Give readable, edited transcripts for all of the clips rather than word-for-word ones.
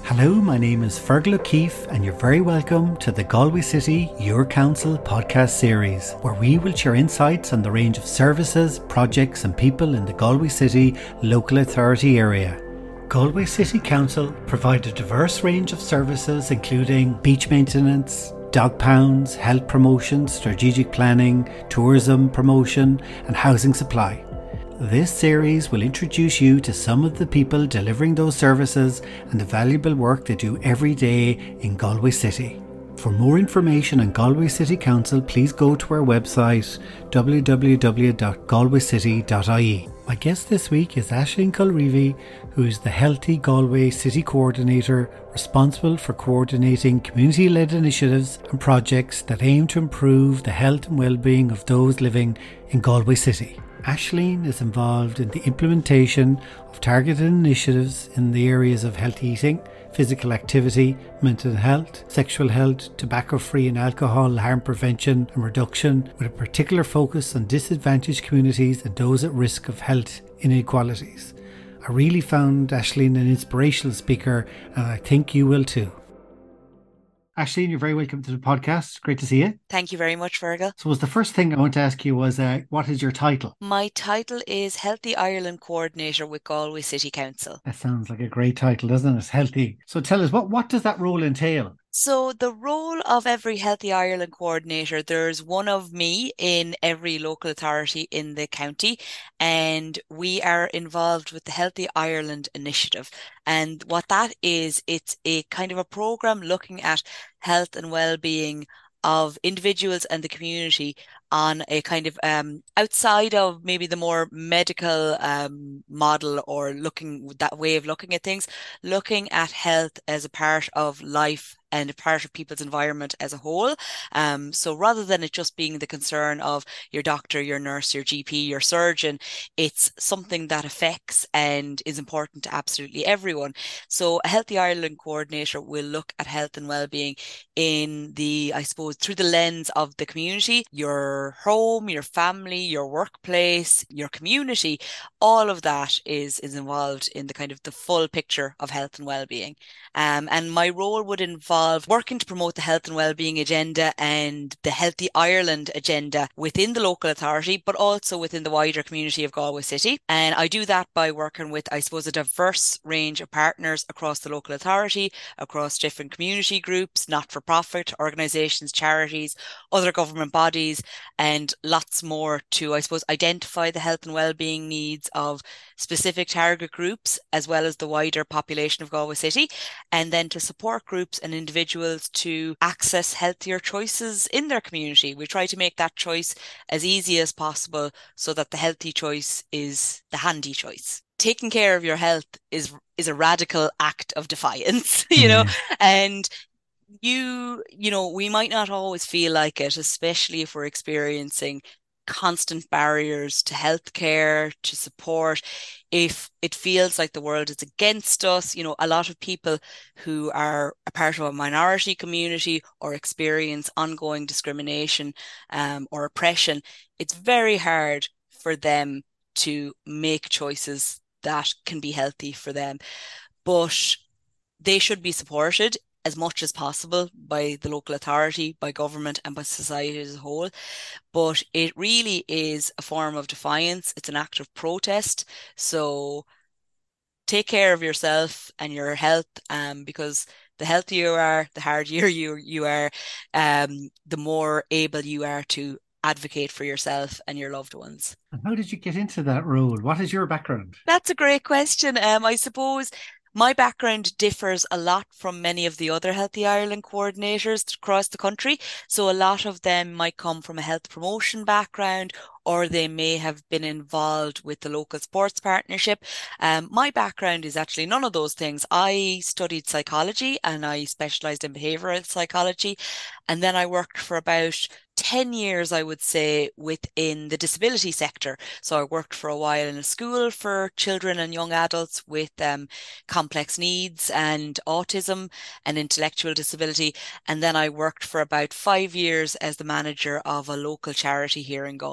Hello, my name is Fergal O'Keefe and you're very welcome to the Galway City Your Council podcast series, where we will share insights on the range of services, projects and people in the Galway City local authority area. Galway City Council provide a diverse range of services including beach maintenance, dog pounds, health promotion, strategic planning, tourism promotion and housing supply. This series will introduce you to some of the people delivering those services and the valuable work they do every day in Galway City. For more information on Galway City Council, please go to our website www.galwaycity.ie. My guest this week is Aisling Culreevy, who is the Healthy Galway City Coordinator, responsible for coordinating community-led initiatives and projects that aim to improve the health and well-being of those living in Galway City. Aisling is involved in the implementation of targeted initiatives in the areas of healthy eating, physical activity, mental health, sexual health, tobacco-free and alcohol harm prevention and reduction, with a particular focus on disadvantaged communities and those at risk of health inequalities. I really found Aisling an inspirational speaker, and I think you will too. Aisling, you're very welcome to the podcast. Great to see you. Thank you very much, Fergal. So the first thing I want to ask you was, what is your title? My title is Healthy Ireland Coordinator with Galway City Council. That sounds like a great title, doesn't it? Healthy. So tell us, what does that role entail? So the role of every Healthy Ireland coordinator, there's one of me in every local authority in the county, and we are involved with the Healthy Ireland initiative. And what that is, it's a kind of a program looking at health and well-being of individuals and the community on a kind of outside of maybe the more medical model, or looking that way of looking at things, looking at health as a part of life and a part of people's environment as a whole. So rather than it just being the concern of your doctor, your nurse, your GP, your surgeon, it's something that affects and is important to absolutely everyone. So a Healthy Ireland coordinator will look at health and well-being in the, I suppose, through the lens of the community, your home, your family, your workplace, your community. All of that is involved in the kind of the full picture of health and well-being. And my role would involve working to promote the health and well-being agenda and the Healthy Ireland agenda within the local authority, but also within the wider community of Galway City. And I do that by working with, I suppose, a diverse range of partners across the local authority, across different community groups, not-for-profit organisations, charities, other government bodies, and lots more to, I suppose, identify the health and well-being needs of specific target groups as well as the wider population of Galway City, and then to support groups and individuals to access healthier choices in their community. We try to make that choice as easy as possible so that the healthy choice is the handy choice. Taking care of your health is a radical act of defiance, and we might not always feel like it, especially if we're experiencing constant barriers to healthcare, to support. If it feels like the world is against us, a lot of people who are a part of a minority community or experience ongoing discrimination or oppression, it's very hard for them to make choices that can be healthy for them. But they should be supported as much as possible by the local authority, by government and by society as a whole. But it really is a form of defiance. It's an act of protest. So take care of yourself and your health, because the healthier you are, the hardier you are, the more able you are to advocate for yourself and your loved ones. And how did you get into that role? What is your background? That's a great question. I suppose my background differs a lot from many of the other Healthy Ireland coordinators across the country. So a lot of them might come from a health promotion background, or they may have been involved with the local sports partnership. My background is actually none of those things. I studied psychology and I specialised in behavioural psychology. And then I worked for about 10 years, I would say, within the disability sector. So I worked for a while in a school for children and young adults with complex needs and autism and intellectual disability. And then I worked for about 5 years as the manager of a local charity here in Galway.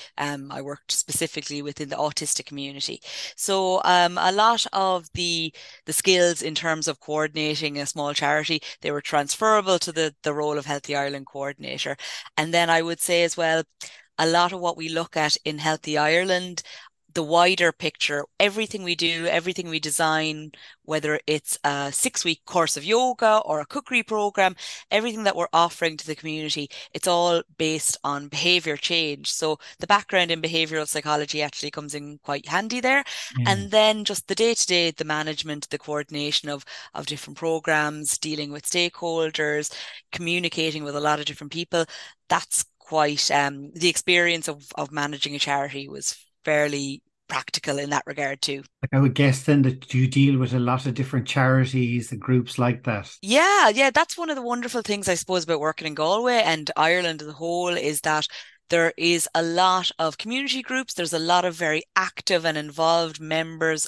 I worked specifically within the autistic community. So a lot of the skills in terms of coordinating a small charity, they were transferable to the role of Healthy Ireland coordinator. And then I would say as well, a lot of what we look at in Healthy Ireland, the wider picture, everything we do, everything we design, whether it's a 6 week course of yoga or a cookery program, everything that we're offering to the community, it's all based on behavior change. So the background in behavioral psychology actually comes in quite handy there. Yeah. And then just the day to day, the management, the coordination of different programs, dealing with stakeholders, communicating with a lot of different people. That's quite the experience of managing a charity was fairly practical in that regard too. Like I would guess then that you deal with a lot of different charities and groups like that. Yeah, that's one of the wonderful things I suppose about working in Galway and Ireland as a whole is that there is a lot of community groups. There's a lot of very active and involved members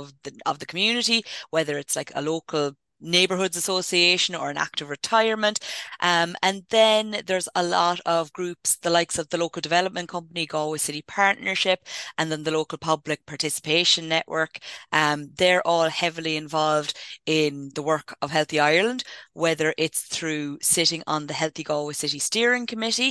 of the community, whether it's like a local neighborhoods association or an active retirement. And then there's a lot of groups, the likes of the local development company, Galway City Partnership, and then the local public participation network. They're all heavily involved in the work of Healthy Ireland, whether it's through sitting on the Healthy Galway City Steering Committee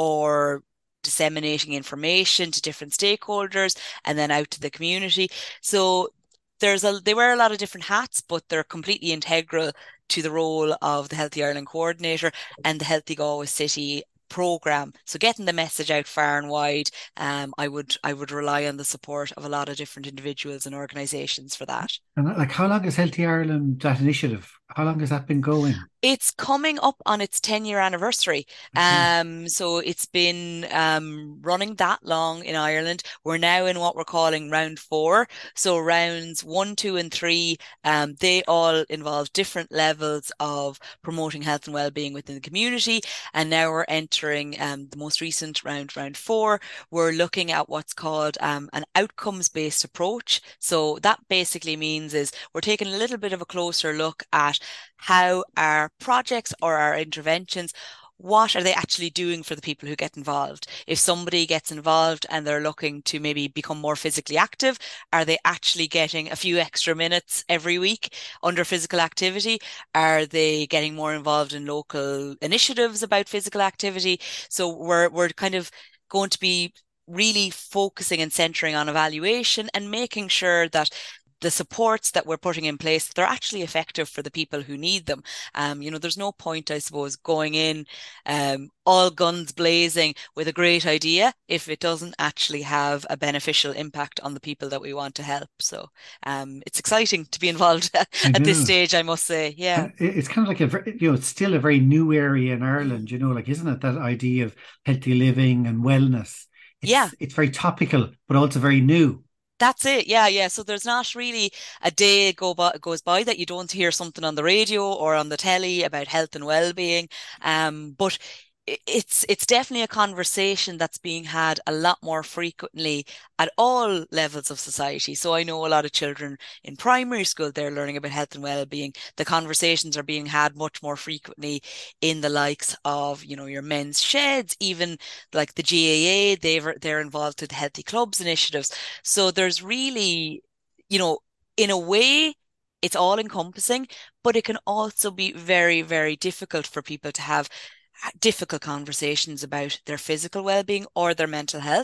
or disseminating information to different stakeholders and then out to the community. So they wear a lot of different hats, but they're completely integral to the role of the Healthy Ireland coordinator and the Healthy Galway City program. So getting the message out far and wide, I would rely on the support of a lot of different individuals and organisations for that. And like, how long has Healthy Ireland, that initiative, how long has that been going? It's coming up on its 10-year anniversary. Okay. So it's been running that long in Ireland. We're now in what we're calling round four. So rounds one, two, and three, they all involve different levels of promoting health and well-being within the community. And now we're entering the most recent round, round four. We're looking at what's called an outcomes-based approach. So that basically means is we're taking a little bit of a closer look at how our projects or our interventions, what are they actually doing for the people who get involved? If somebody gets involved and they're looking to maybe become more physically active, are they actually getting a few extra minutes every week under physical activity? Are they getting more involved in local initiatives about physical activity? So we're kind of going to be really focusing and centering on evaluation and making sure that the supports that we're putting in place, they're actually effective for the people who need them. There's no point, I suppose, going in all guns blazing with a great idea if it doesn't actually have a beneficial impact on the people that we want to help. So it's exciting to be involved I at this know. stage, I must say. Yeah. And it's kind of like it's still a very new area in Ireland, Mm. like, isn't it? That idea of healthy living and wellness. Yeah. It's very topical, but also very new. That's it. Yeah. So there's not really a day goes by that you don't hear something on the radio or on the telly about health and well-being. But it's definitely a conversation that's being had a lot more frequently at all levels of society. So I know a lot of children in primary school, they're learning about health and well-being. The conversations are being had much more frequently in the likes of, your men's sheds, even like the GAA, they're involved with the Healthy Clubs initiatives. So there's really, you know, in a way, it's all encompassing, but it can also be very, very difficult for people to have difficult conversations about their physical well-being or their mental health.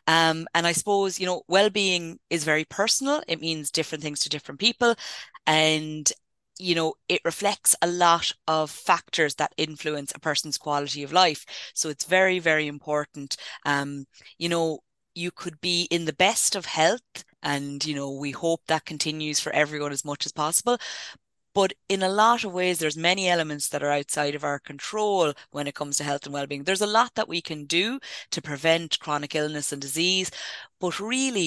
And I suppose, well-being is very personal. It means different things to different people. And it reflects a lot of factors that influence a person's quality of life. So it's very, very important. You know, you could be in the best of health, and we hope that continues for everyone as much as possible. But in a lot of ways, there's many elements that are outside of our control when it comes to health and well-being. There's a lot that we can do to prevent chronic illness and disease, but really,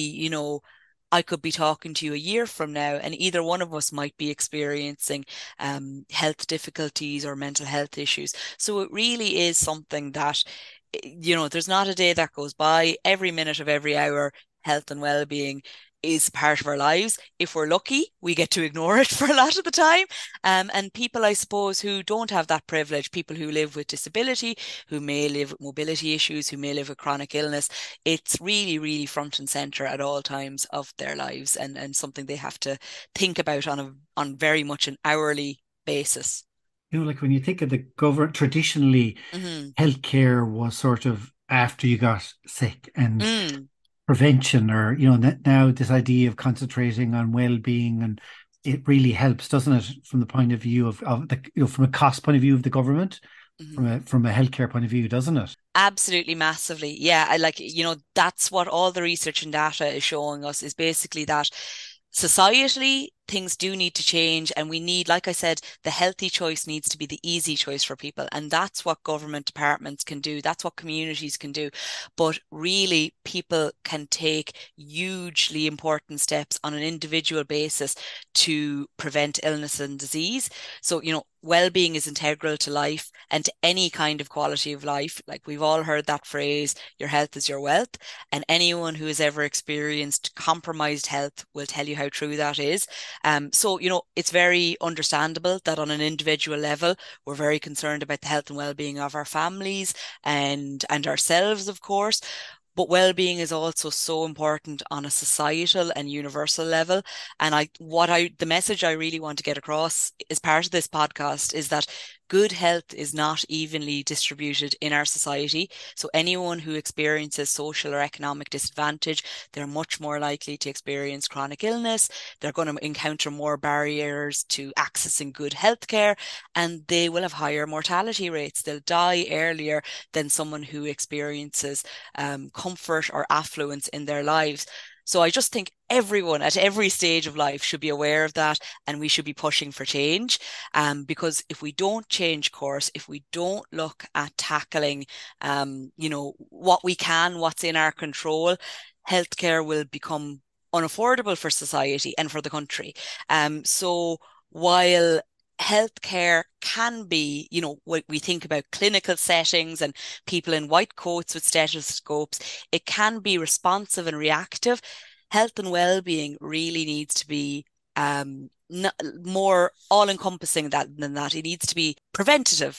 I could be talking to you a year from now, and either one of us might be experiencing health difficulties or mental health issues. So it really is something that, there's not a day that goes by. Every minute of every hour, health and well-being is part of our lives. If we're lucky, we get to ignore it for a lot of the time. And people, I suppose, who don't have that privilege, people who live with disability, who may live with mobility issues, who may live with chronic illness, it's really, really front and center at all times of their lives, and something they have to think about on very much an hourly basis. Like when you think of the government, traditionally, Hmm. healthcare was sort of after you got sick and Mm. prevention, or, now this idea of concentrating on well-being, and it really helps, doesn't it, from the point of view of the, from a cost point of view of the government, Mhm. from a healthcare point of view, doesn't it? Absolutely massively. Yeah, I like, that's what all the research and data is showing us is basically that societally things do need to change, and we need, like I said, the healthy choice needs to be the easy choice for people, and that's what government departments can do, that's what communities can do. But really, people can take hugely important steps on an individual basis to prevent illness and disease. So, well-being is integral to life and to any kind of quality of life. Like, we've all heard that phrase, your health is your wealth, and anyone who has ever experienced compromised health will tell you how true that is. So, it's very understandable that on an individual level, we're very concerned about the health and well-being of our families and ourselves, of course. But well-being is also so important on a societal and universal level. And the message I really want to get across as part of this podcast is that good health is not evenly distributed in our society. So anyone who experiences social or economic disadvantage, they're much more likely to experience chronic illness. They're going to encounter more barriers to accessing good healthcare, and they will have higher mortality rates. They'll die earlier than someone who experiences comfort or affluence in their lives. So I just think everyone at every stage of life should be aware of that, and we should be pushing for change. Because if we don't change course, if we don't look at tackling, what we can, what's in our control, healthcare will become unaffordable for society and for the country. So while healthcare can be, we think about clinical settings and people in white coats with stethoscopes, it can be responsive and reactive. Health and well-being really needs to be more all-encompassing than that. It needs to be preventative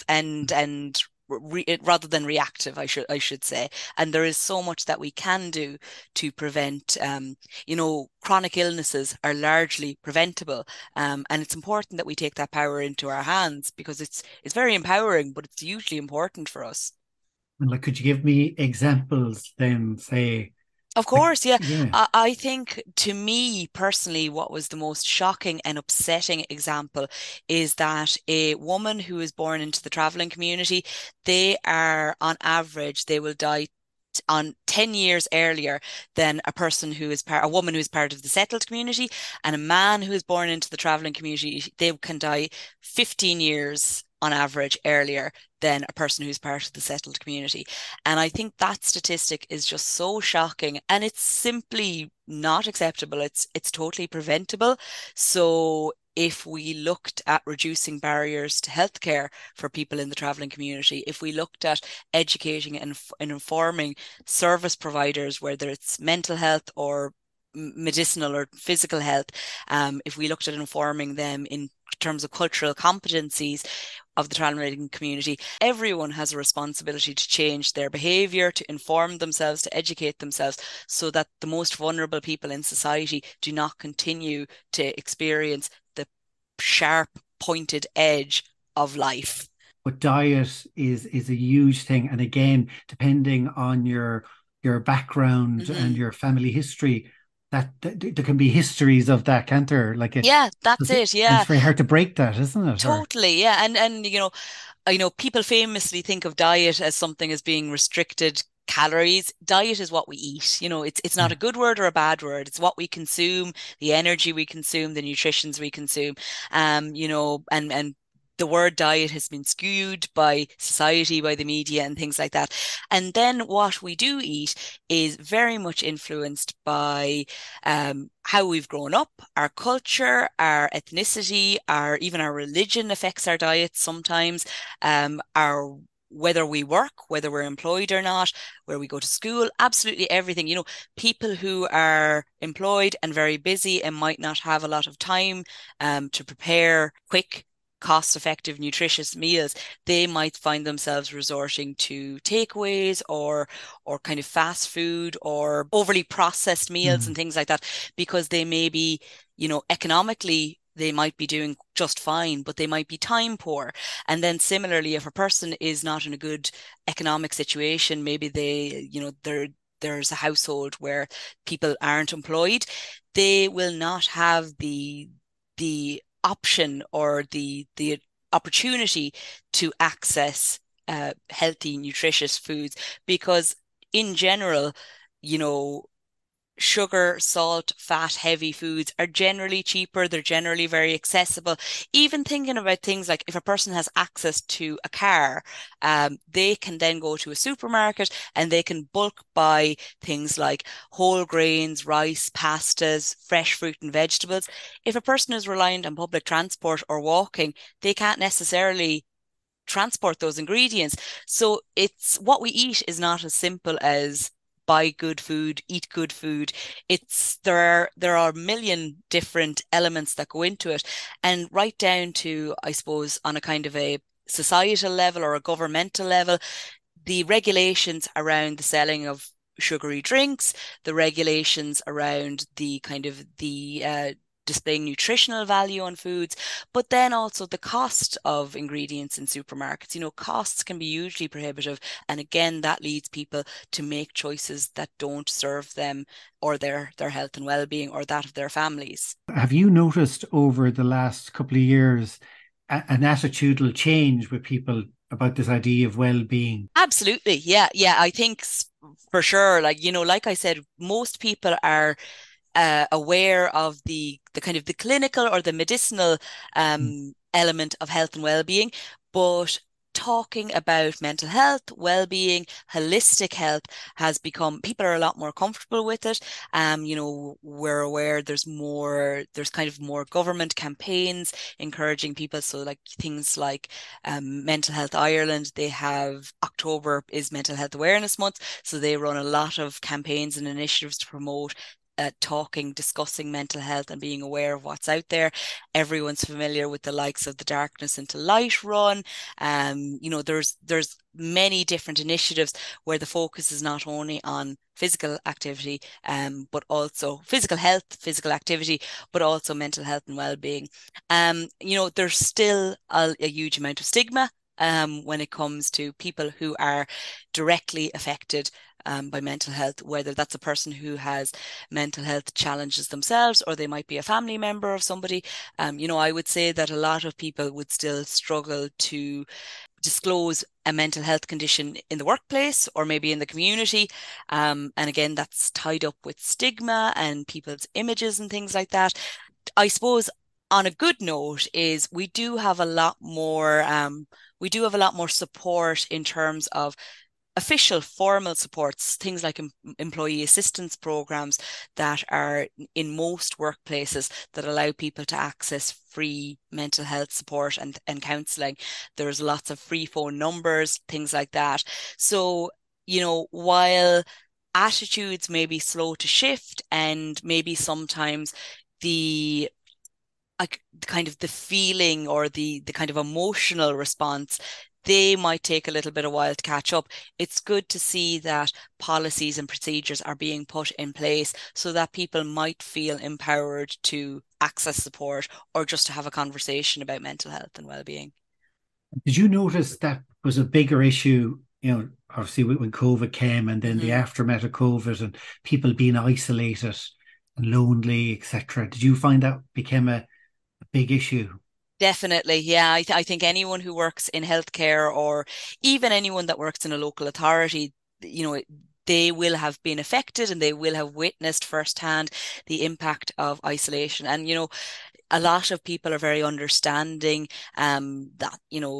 and rather than reactive, I should say. And there is so much that we can do to prevent. Chronic illnesses are largely preventable, and it's important that we take that power into our hands because it's very empowering, but it's hugely important for us. And like, could you give me examples then, say, Of like, course, yeah. yeah. I think to me personally, what was the most shocking and upsetting example is that a woman who is born into the traveling community, they are on average, they will die on 10 years earlier than a woman who is part of the settled community, and a man who is born into the traveling community, they can die 15 years on average earlier than a person who's part of the settled community. And I think that statistic is just so shocking, and it's simply not acceptable. It's totally preventable. So if we looked at reducing barriers to healthcare for people in the traveling community, if we looked at educating and informing service providers, whether it's mental health or medicinal or physical health, if we looked at informing them in terms of cultural competencies of the traveling community, everyone has a responsibility to change their behaviour, to inform themselves, to educate themselves, so that the most vulnerable people in society do not continue to experience the sharp, pointed edge of life. But diet is a huge thing, and again, depending on your background and Hmm. your family history, that there can be histories of that, can't there? Like it, Yeah, that's it. and Yeah, it's very hard to break that, isn't it? Or totally. Yeah, and people famously think of diet as something as being restricted calories. Diet is what we eat. It's not a yeah. good word or a bad word. It's what we consume, the energy we consume, the nutritions we consume. And the word diet has been skewed by society, by the media, and things like that. And then what we do eat is very much influenced by how we've grown up, our culture, our ethnicity, our even our religion affects our diet sometimes. Our whether we work, whether we're employed or not, where we go to school, absolutely everything. People who are employed and very busy and might not have a lot of time to prepare quick, cost-effective, nutritious meals, they might find themselves resorting to takeaways or kind of fast food or overly processed meals and Mm. things like that because they may be, economically they might be doing just fine, but they might be time poor. And then similarly, if a person is not in a good economic situation, maybe there's a household where people aren't employed, they will not have the option or the opportunity to access healthy, nutritious foods because in general, you know, sugar, salt, fat, heavy foods are generally cheaper. They're generally very accessible. Even thinking about things like if a person has access to a car, they can then go to a supermarket and they can bulk buy things like whole grains, rice, pastas, fresh fruit and vegetables. If a person is reliant on public transport or walking, they can't necessarily transport those ingredients. So it's what we eat is not as simple as buy good food, eat good food. There are a million different elements that go into it. And right down to, I suppose, on a kind of a societal level or a governmental level, the regulations around the selling of sugary drinks, the regulations around the kind of the displaying nutritional value on foods, but then also the cost of ingredients in supermarkets. Costs can be hugely prohibitive. And again, that leads people to make choices that don't serve them or their health and well-being or that of their families. Have you noticed over the last couple of years an attitudinal change with people about this idea of well-being? Absolutely. Yeah. Yeah. I think for sure, like I said, most people are aware of the kind of the clinical or the medicinal element of health and well-being, but talking about mental health, well-being, holistic health has become, people are a lot more comfortable with it. We're aware there's kind of more government campaigns encouraging people. So like things like Mental Health Ireland, they have October is Mental Health Awareness Month. So they run a lot of campaigns and initiatives to promote discussing mental health and being aware of what's out there. Everyone's familiar with the likes of the Darkness into Light run. There's many different initiatives where the focus is not only on physical activity, but also physical health, physical activity, but also mental health and well-being. There's still a huge amount of stigma when it comes to people who are directly affected by mental health, whether that's a person who has mental health challenges themselves or they might be a family member of somebody. I would say that a lot of people would still struggle to disclose a mental health condition in the workplace or maybe in the community. And again, that's tied up with stigma and people's images and things like that. I suppose on a good note is we do have a lot more support in terms of official formal supports, things like employee assistance programs that are in most workplaces that allow people to access free mental health support and counselling. There's lots of free phone numbers, things like that. So, while attitudes may be slow to shift and maybe sometimes the like kind of the feeling or the kind of emotional response, they might take a little bit of while to catch up. It's good to see that policies and procedures are being put in place so that people might feel empowered to access support or just to have a conversation about mental health and well-being. Did you notice that was a bigger issue, obviously when COVID came and then the Mhm. aftermath of COVID and people being isolated and lonely, etc. Did you find that became a big issue? Definitely, yeah. I think anyone who works in healthcare or even anyone that works in a local authority, you know, they will have been affected and they will have witnessed firsthand the impact of isolation. And, a lot of people are very understanding that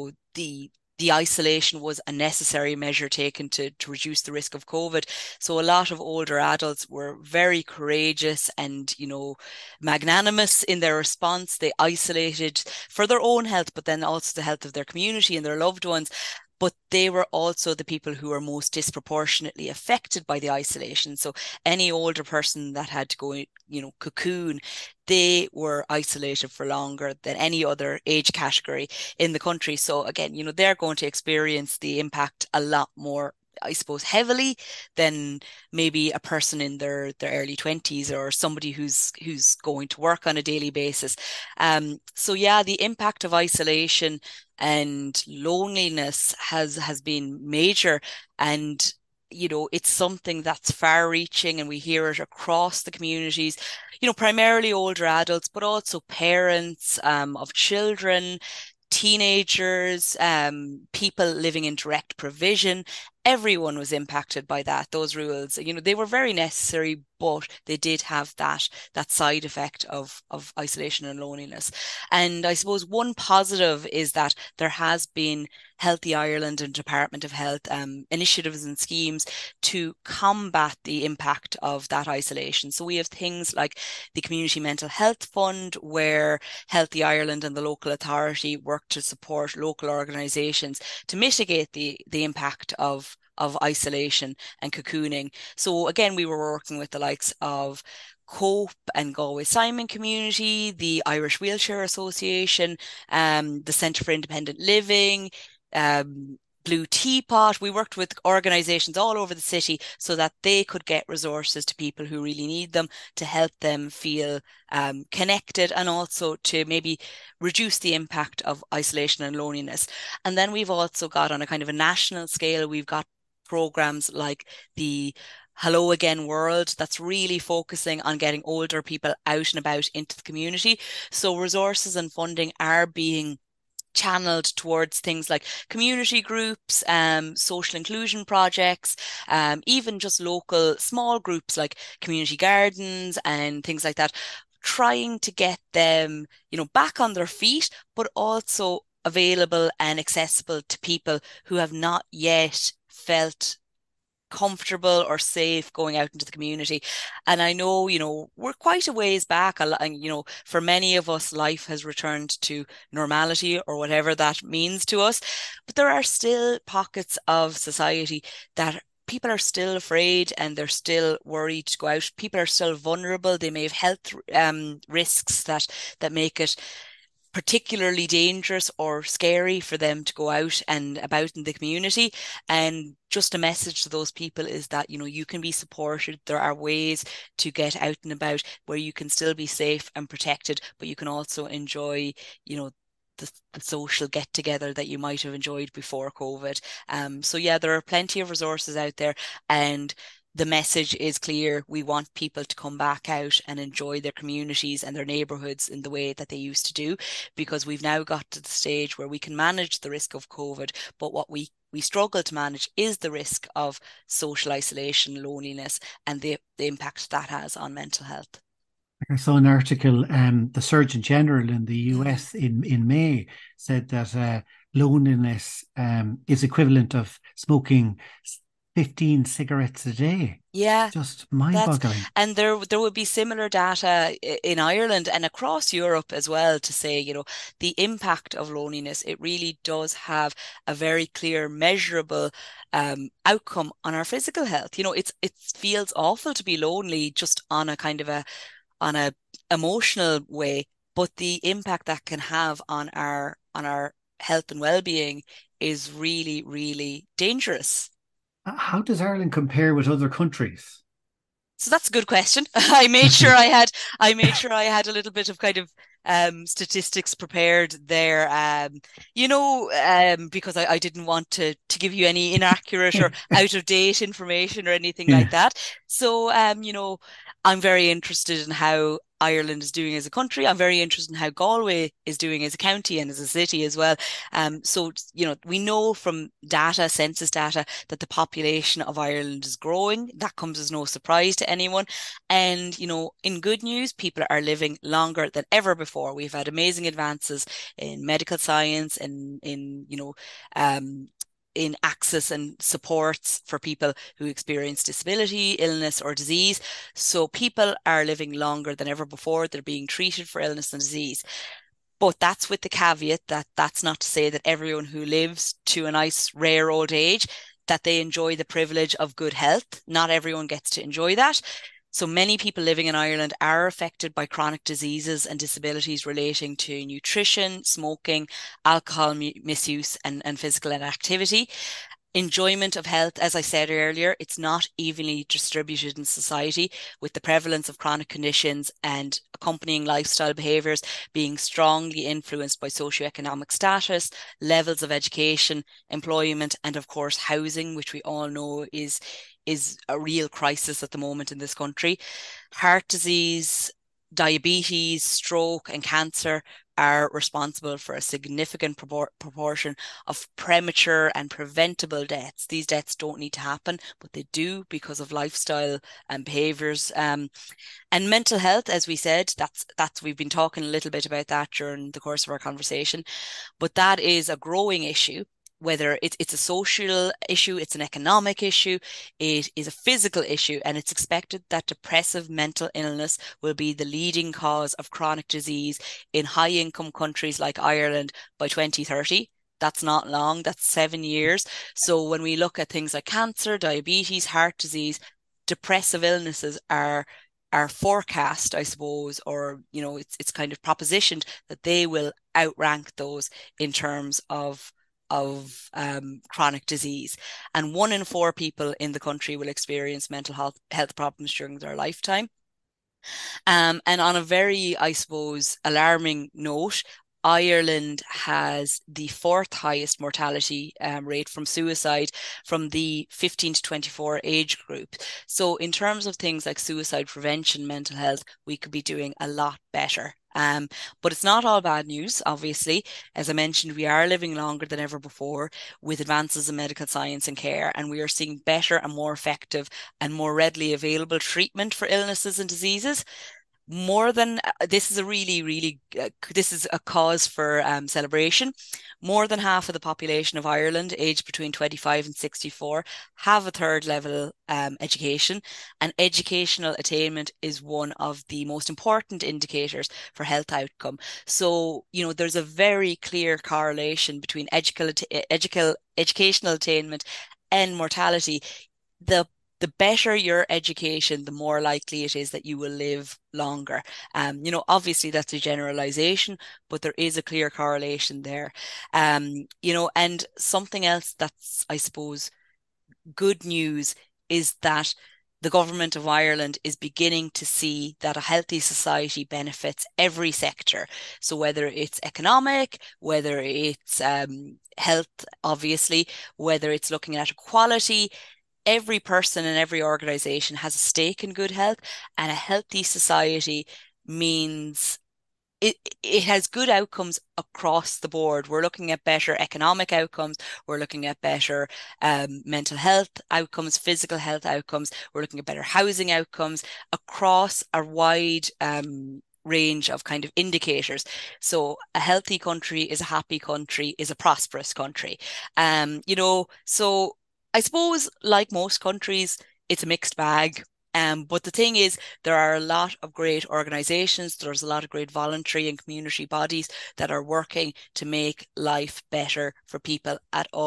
the isolation was a necessary measure taken to reduce the risk of COVID. So a lot of older adults were very courageous and magnanimous in their response. They isolated for their own health, but then also the health of their community and their loved ones. but they were also the people who were most disproportionately affected by the isolation. So any older person that had to go, cocoon, they were isolated for longer than any other age category in the country. So again, they're going to experience the impact a lot more, I suppose, heavily than maybe a person in their early 20s or somebody who's going to work on a daily basis. So yeah, the impact of isolation and loneliness has been major, and it's something that's far reaching, and we hear it across the communities, primarily older adults, but also parents of children, teenagers, people living in direct provision. Everyone was impacted by those rules. They were very necessary, but they did have that side effect of isolation and loneliness. And I suppose one positive is that there has been Healthy Ireland and Department of Health initiatives and schemes to combat the impact of that isolation. So we have things like the Community Mental Health Fund, where Healthy Ireland and the local authority work to support local organisations to mitigate the impact of isolation and cocooning. So again, we were working with the likes of Cope and Galway Simon Community, the Irish Wheelchair Association, the Centre for Independent Living, Blue Teapot. We worked with organisations all over the city so that they could get resources to people who really need them, to help them feel connected, and also to maybe reduce the impact of isolation and loneliness. And then we've also got, on a kind of a national scale, we've got programs like the Hello Again World that's really focusing on getting older people out and about into the community. So resources and funding are being channeled towards things like community groups, social inclusion projects, even just local small groups like community gardens and things like that, trying to get them, back on their feet, but also available and accessible to people who have not yet felt comfortable or safe going out into the community. And I know, we're quite a ways back, and, for many of us, life has returned to normality or whatever that means to us. But there are still pockets of society that people are still afraid and they're still worried to go out. People are still vulnerable. They may have health risks that make it particularly dangerous or scary for them to go out and about in the community. And just a message to those people is that, you can be supported. There are ways to get out and about where you can still be safe and protected, but you can also enjoy, the social get together that you might have enjoyed before COVID. So yeah, there are plenty of resources out there, and the message is clear. We want people to come back out and enjoy their communities and their neighborhoods in the way that they used to do, because we've now got to the stage where we can manage the risk of COVID, but what we struggle to manage is the risk of social isolation, loneliness, and the impact that has on mental health. I saw an article, the Surgeon General in the Mm. US in May said that loneliness is equivalent of smoking 15 cigarettes a day. Yeah, Just That's mind-boggling. and there would be similar data in Ireland and across Europe as well, to say, the impact of loneliness. It really does have a very clear, measurable outcome on our physical health. It feels awful to be lonely just on a kind of a emotional way, but the impact that can have on our health and well-being is really, really dangerous. How does Ireland compare with other countries? So that's a good question. I made sure I had a little bit of kind of statistics prepared there. Because I didn't want to give you any inaccurate or out of date information or anything like Yeah. that. So I'm very interested in how Ireland is doing as a country. I'm very interested in how Galway is doing as a county and as a city as well. So we know from data, census data, that the population of Ireland is growing. That comes as no surprise to anyone. And, in good news, people are living longer than ever before. We've had amazing advances in medical science and in access and supports for people who experience disability, illness, or disease. So people are living longer than ever before. They're being treated for illness and disease. But that's with the caveat that that's not to say that everyone who lives to a nice, rare old age, that they enjoy the privilege of good health. Not everyone gets to enjoy that. So many people living in Ireland are affected by chronic diseases and disabilities relating to nutrition, smoking, alcohol misuse, and physical inactivity. Enjoyment of health, as I said earlier, it's not evenly distributed in society, with the prevalence of chronic conditions and accompanying lifestyle behaviours being strongly influenced by socioeconomic status, levels of education, employment, and of course housing, which we all know is a real crisis at the moment in this country. Heart disease, diabetes, stroke, and cancer are responsible for a significant proportion of premature and preventable deaths. These deaths don't need to happen, but they do because of lifestyle and behaviors. And mental health, as we said, that's we've been talking a little bit about that during the course of our conversation, but that is a growing issue. Whether it's a social issue, it's an economic issue, it is a physical issue, and it's expected that depressive mental illness will be the leading cause of chronic disease in high income countries like Ireland by 2030. That's not long, that's 7 years. So when we look at things like cancer, diabetes, heart disease, depressive illnesses are forecast, I suppose, or it's kind of propositioned that they will outrank those in terms of chronic disease. And 1 in 4 people in the country will experience mental health problems during their lifetime. And on a very, I suppose, alarming note, Ireland has the fourth highest mortality rate from suicide from the 15 to 24 age group. So, in terms of things like suicide prevention, mental health, we could be doing a lot better. But it's not all bad news, obviously. As I mentioned, we are living longer than ever before with advances in medical science and care, and we are seeing better and more effective and more readily available treatment for illnesses and diseases. More than this is a really, really this is a cause for celebration. More than half of the population of Ireland, aged between 25 and 64, have a third level education, and educational attainment is one of the most important indicators for health outcome. So, there's a very clear correlation between educational attainment and mortality. The the better your education, the more likely it is that you will live longer. Obviously that's a generalization, but there is a clear correlation there. And something else that's, I suppose, good news is that the government of Ireland is beginning to see that a healthy society benefits every sector. So whether it's economic, whether it's health, obviously, whether it's looking at equality, every person and every organization has a stake in good health, and a healthy society means it has good outcomes across the board. We're looking at better economic outcomes. We're looking at better mental health outcomes, physical health outcomes. We're looking at better housing outcomes across a wide range of kind of indicators. So a healthy country is a happy country, is a prosperous country. So I suppose like most countries, it's a mixed bag. But the thing is, there are a lot of great organizations, there's a lot of great voluntary and community bodies that are working to make life better for people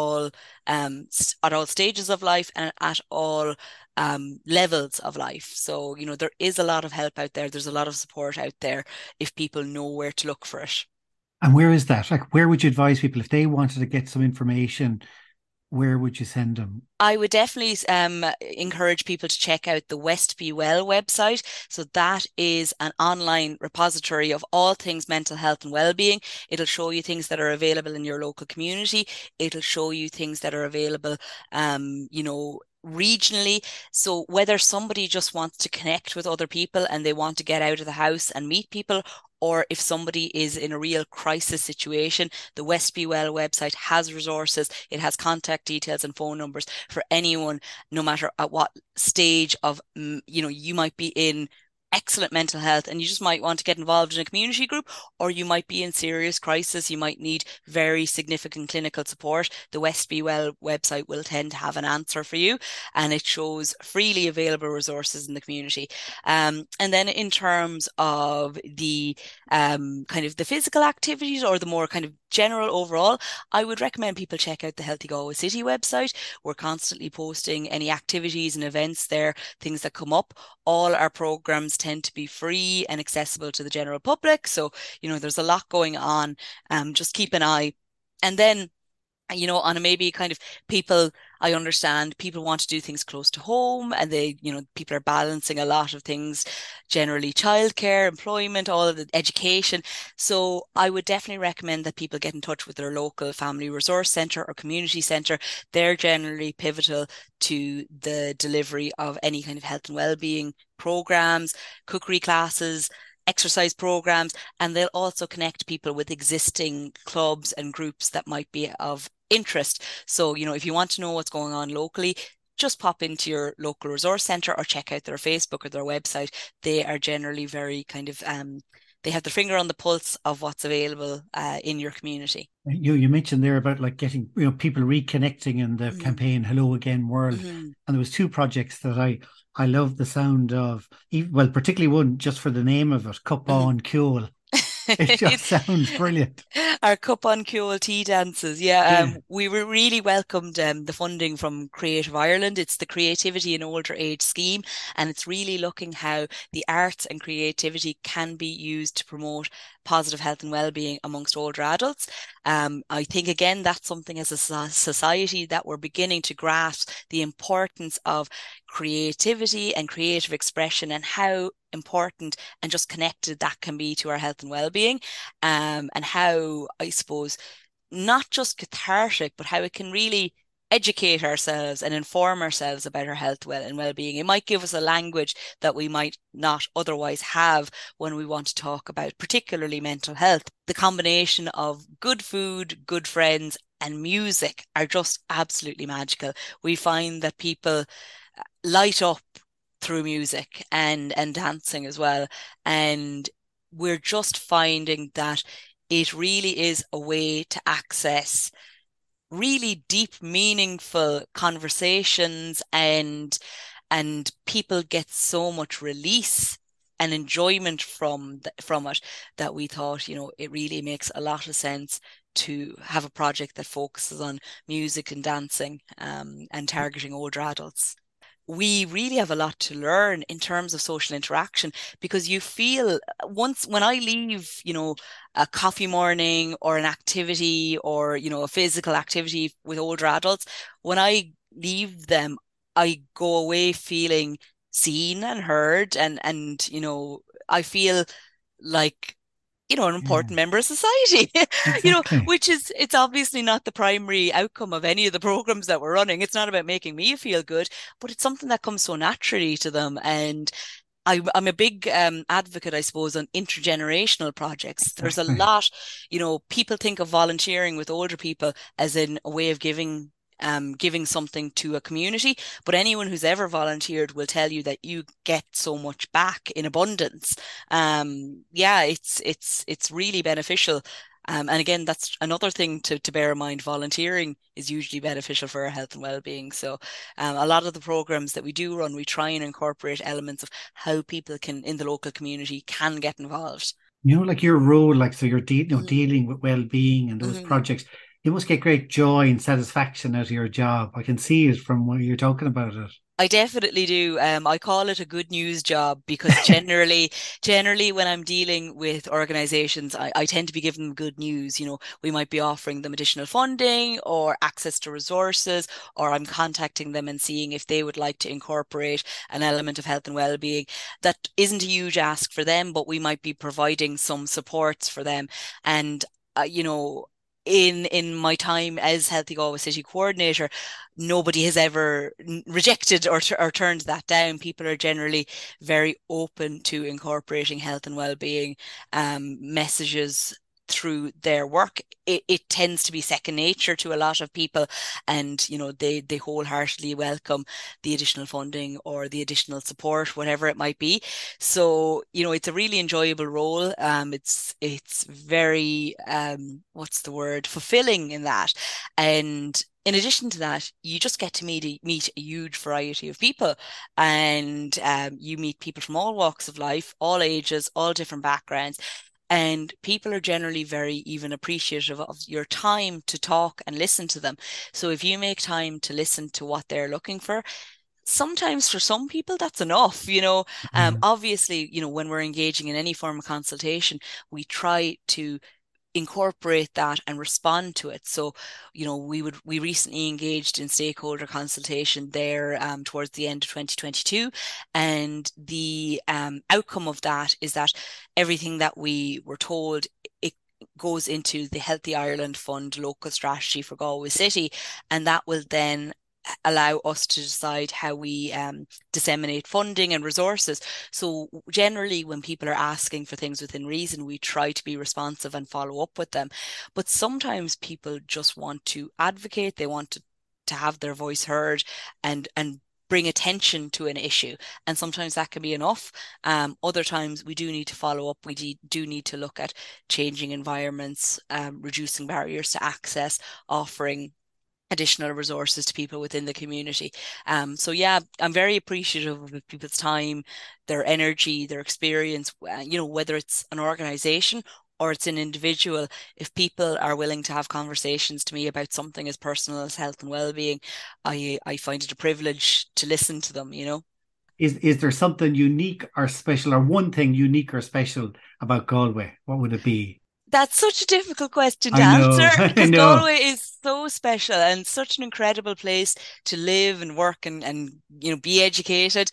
at all stages of life and at all levels of life. So, there is a lot of help out there. There's a lot of support out there if people know where to look for it. And where is that? Like, where would you advise people if they wanted to get some information? Where would you send them? I would definitely encourage people to check out the West Be Well website. So that is an online repository of all things mental health and well-being. It'll show you things that are available in your local community. It'll show you things that are available, regionally. So whether somebody just wants to connect with other people and they want to get out of the house and meet people, or if somebody is in a real crisis situation, the West Be Well website has resources. It has contact details and phone numbers for anyone, no matter at what stage of, you might be in excellent mental health and you just might want to get involved in a community group, or you might be in serious crisis. You might need very significant clinical support. The West Be Well website will tend to have an answer for you, and it shows freely available resources in the community. And then in terms of the kind of the physical activities or the more kind of general overall, I would recommend people check out the Healthy Galway City website. We're constantly posting any activities and events there, things that come up. All our programs tend to be free and accessible to the general public. So, there's a lot going on. Just keep an eye. And then on a maybe kind of people, I understand people want to do things close to home and people are balancing a lot of things, generally childcare, employment, all of the education. So I would definitely recommend that people get in touch with their local family resource centre or community centre. They're generally pivotal to the delivery of any kind of health and well-being programs, cookery classes, exercise programs, and they'll also connect people with existing clubs and groups that might be of interest. So, if you want to know what's going on locally, just pop into your local resource centre or check out their Facebook or their website. They are generally very kind of they have their finger on the pulse of what's available in your community. You mentioned there about like getting people reconnecting in the Mm. campaign Hello Again World, Mhm. and there was two projects that I love the sound of. Well, particularly one just for the name of it, Cup Mhm. on Cool. It just It, sounds brilliant. our cup on cool tea dances. Yeah, Yeah. we were really welcomed the funding from Creative Ireland. It's the Creativity in Older Age scheme, and it's really looking how the arts and creativity can be used to promote positive health and well-being amongst older adults. I think again that's something as a society that we're beginning to grasp the importance of creativity and creative expression and how important and just connected that can be to our health and well-being, and how I suppose not just cathartic, but how it can really educate ourselves and inform ourselves about our health and well-being. It might give us a language that we might not otherwise have when we want to talk about particularly mental health. The combination of good food, good friends, and music are just absolutely magical. We find that people light up through music and dancing as well. And we're just finding that it really is a way to access really deep, meaningful conversations, and people get so much release and enjoyment from it that we thought, it really makes a lot of sense to have a project that focuses on music and dancing, and targeting older adults. We really have a lot to learn in terms of social interaction, because you feel once when I leave, a coffee morning or an activity or, a physical activity with older adults, when I leave them, I go away feeling seen and heard, and I feel like an Yeah, important member of society, exactly. which is, it's obviously not the primary outcome of any of the programs that we're running. It's not about making me feel good, but it's something that comes so naturally to them. And I'm a big advocate, I suppose, on intergenerational projects. There's a Exactly. lot, people think of volunteering with older people as in a way of giving something to a community. But anyone who's ever volunteered will tell you that you get so much back in abundance. Yeah, it's really beneficial. And again, that's another thing to bear in mind. Volunteering is usually beneficial for our health and well-being. So, a lot of the programs that we do run, we try and incorporate elements of how people can in the local community can get involved. Like your role, like so you're Mhm. dealing with well-being and those Mhm. projects. You must get great joy and satisfaction out of your job. I can see it from what you're talking about I definitely do. I call it a good news job because it. generally when I'm dealing with organizations, I tend to be giving them good news. We might be offering them additional funding or access to resources, or I'm contacting them and seeing if they would like to incorporate an element of health and well-being. That isn't a huge ask for them, but we might be providing some supports for them. And, in my time as Healthy Galway City Coordinator, nobody has ever rejected or turned that down. People are generally very open to incorporating health and well-being messages through their work. It tends to be second nature to a lot of people, and they wholeheartedly welcome the additional funding or the additional support, whatever it might be. So it's a really enjoyable role. It's very what's the word, fulfilling in that. And in addition to that, you just get to meet a huge variety of people, and you meet people from all walks of life, all ages, all different backgrounds. And people are generally very even appreciative of your time to talk and listen to them. So if you make time to listen to what they're looking for, sometimes for some people that's enough. Obviously, when we're engaging in any form of consultation, we try to incorporate that and respond to it. So, we recently engaged in stakeholder consultation there towards the end of 2022, and the outcome of that is that everything that we were told, it goes into the Healthy Ireland Fund local strategy for Galway City, and that will then allow us to decide how we disseminate funding and resources. So generally, when people are asking for things within reason, we try to be responsive and follow up with them. But sometimes people just want to advocate, they want to have their voice heard and bring attention to an issue. And sometimes that can be enough. Other times we do need to follow up. We do need to look at changing environments, reducing barriers to access, offering additional resources to people within the community. So yeah, I'm very appreciative of people's time, their energy, their experience, whether it's an organization or it's an individual. If people are willing to have conversations to me about something as personal as health and well-being, I find it a privilege to listen to them. Is there something unique or special, or one thing unique or special about Galway? What would it be? That's such a difficult question to I know, answer, I because know. Galway is so special and such an incredible place to live and work and be educated.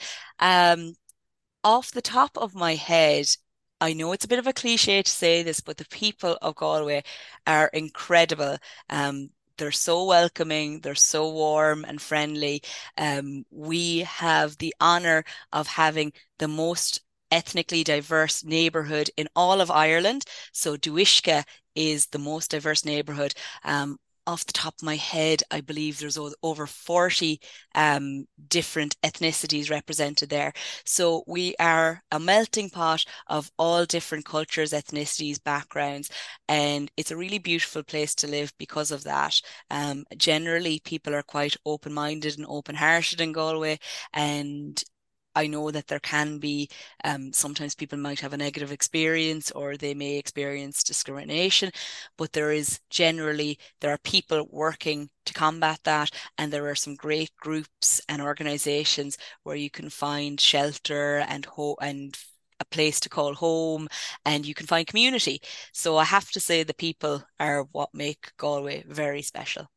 Off the top of my head, I know it's a bit of a cliche to say this, but the people of Galway are incredible. They're so welcoming, they're so warm and friendly. We have the honor of having the most ethnically diverse neighbourhood in all of Ireland. So Duishka is the most diverse neighbourhood. Off the top of my head, I believe there's over 40 different ethnicities represented there. So we are a melting pot of all different cultures, ethnicities, backgrounds, and it's a really beautiful place to live because of that. Generally, people are quite open-minded and open-hearted in Galway, and I know that there can be, sometimes people might have a negative experience or they may experience discrimination, but there are people working to combat that, and there are some great groups and organizations where you can find shelter and a place to call home, and you can find community. So I have to say the people are what make Galway very special.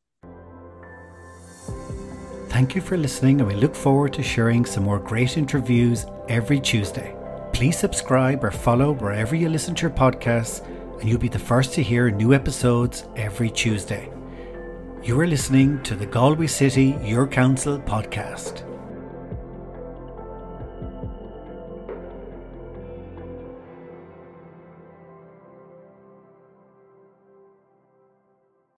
Thank you for listening, and we look forward to sharing some more great interviews every Tuesday. Please subscribe or follow wherever you listen to your podcasts, and you'll be the first to hear new episodes every Tuesday. You are listening to the Galway City Your Council podcast.